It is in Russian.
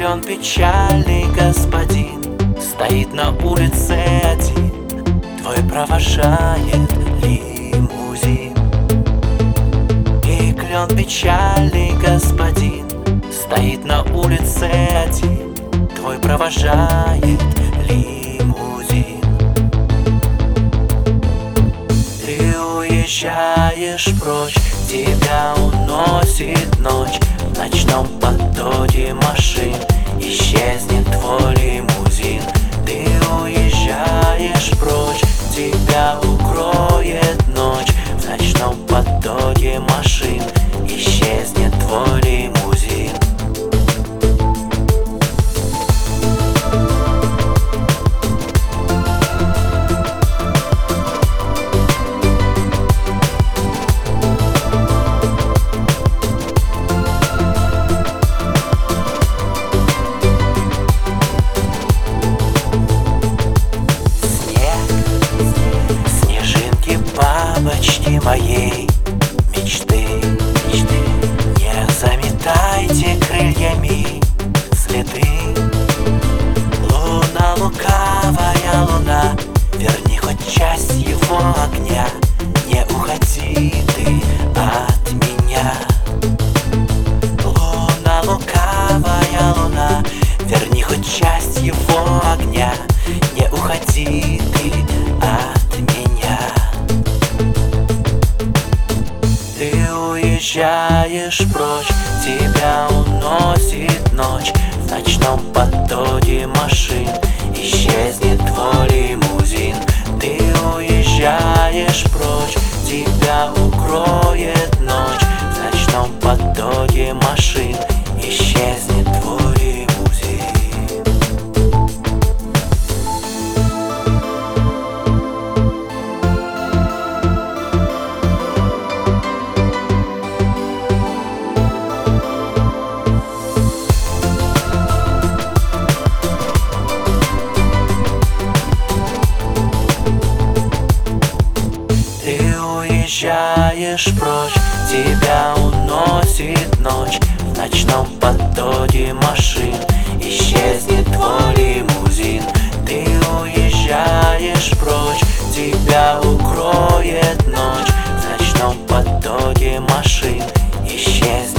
клен печальный господин стоит на улице один, твой провожает лимузин. И клен печальный господин стоит на улице один, твой провожает лимузин. Ты уезжаешь прочь, тебя уносит ночь. В ночном потоке машин исчезнет твой лимузин. Ты уезжаешь прочь, тебя укроет ночь. В ночном потоке машин исчезнет твой лимузин. Бабочки моей мечты, не заметайте крыльями следы. Луна, лукавая луна, верни хоть часть его огня. Не уходи ты от меня. Луна, лукавая луна, верни хоть часть его огня. Не уходи ты от меня. Ты уезжаешь прочь, тебя уносит ночь. В ночном потоке машин исчезнет твой лимузин. Ты уезжаешь прочь, тебя укроет ночь. В ночном потоке машин исчезнет твой лимузин. Уезжаешь прочь, тебя уносит ночь. В ночном потоке машин исчезнет твой лимузин. Ты уезжаешь прочь, тебя укроет ночь. В ночном потоке машин исчезнет